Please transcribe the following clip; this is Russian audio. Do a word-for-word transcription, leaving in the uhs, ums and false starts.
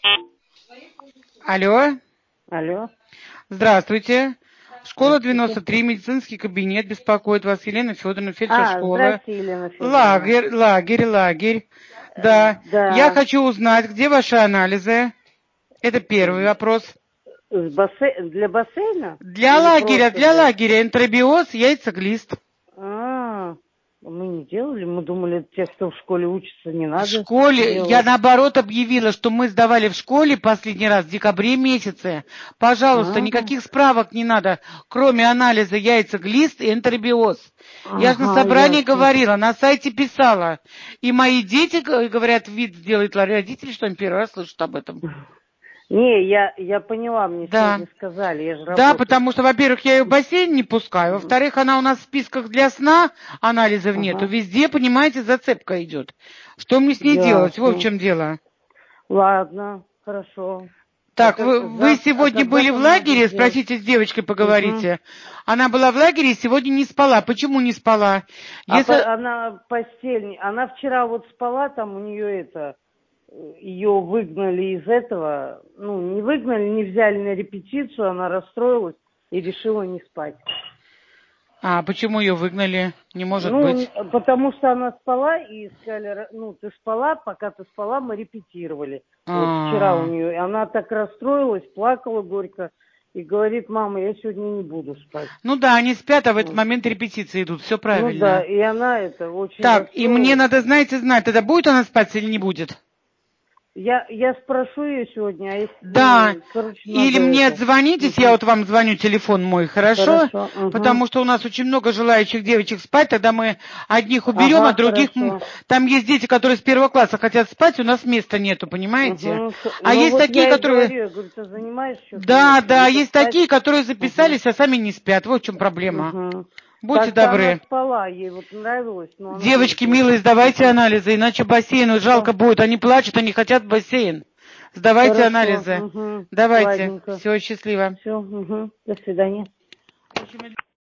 Алло. Алло. Здравствуйте. Школа девяносто три, медицинский кабинет, беспокоит вас Елена Федоровна, фельдшер А, школы. здрасте, Елена Федоровна. Лагерь, лагерь, лагерь. Да. Да. Я хочу узнать, где ваши анализы. Это первый вопрос. С бассе... Для бассейна? Для Или лагеря, просто для лагеря энтеробиоз, яйцеглист. А, мы не делали, мы думали, те, кто в школе учится, не надо В школе, делать. я наоборот объявила, что мы сдавали в школе последний раз в декабре месяце. Пожалуйста, А, никаких справок не надо, кроме анализа яйцеглист и энтеробиоз. Я же на ага, собрании ясно. говорила, на сайте писала. И мои дети, г- говорят, вид сделают родители, что они первый раз слышат об этом. Не, я, я поняла, мне Да. сегодня сказали, я же Да, работаю. потому что, во-первых, я ее в бассейн не пускаю, во-вторых, она у нас в списках для сна, анализов Ага. нету, везде, понимаете, зацепка идет. Что мне с ней делать? Вот в Ясно. чем дело. Ладно, хорошо. Так, А вы, как- вы зав- а сегодня когда были в нам надо лагере? сделать? Спросите с девочкой, Угу. поговорите. Она была в лагере и сегодня не спала. Почему не спала? А Если... по- она постель, она вчера вот спала, там у нее это, ее выгнали из этого, ну, не выгнали, не взяли на репетицию, она расстроилась и решила не спать. А, почему ее выгнали? Не может Ну, быть. потому что она спала и сказали, ну, ты спала, пока ты спала, мы репетировали. Вот вчера у А, нее, и она так расстроилась, плакала горько и говорит, мама, я сегодня не буду спать. ну да, они спят, а в этот Вот. момент репетиции идут. Все Ну да, правильно. и она это очень Так, и мне расстроилась. надо, знаете, знать, тогда будет она спать или не будет? Я, я спрошу ее сегодня, а если, Да, ну, короче, или надо мне это. отзвонитесь, я Угу. вот вам звоню, телефон мой, хорошо? Хорошо, угу. Потому что у нас очень много желающих девочек спать, тогда мы одних уберем, а Ага, других... м, хорошо. Там есть дети, которые с первого класса хотят спать, у нас места нету, понимаете? Угу. А Ну есть вот такие, я и которые... говорю, я говорю, ты занимаешься что-то? Нет, Да, да, либо есть спать. такие, которые Угу. записались, а сами не спят. Вот в чем проблема. Угу. Будьте Так-то она добры. спала, ей вот нравилось, но она говорит, Девочки, вот. милые, сдавайте Угу. анализы, иначе бассейну жалко будет. Они плачут, они хотят в бассейн. Сдавайте Хорошо, анализы. угу. Давайте. Ладненько. Все, счастливо. Все, угу. До свидания. В общем,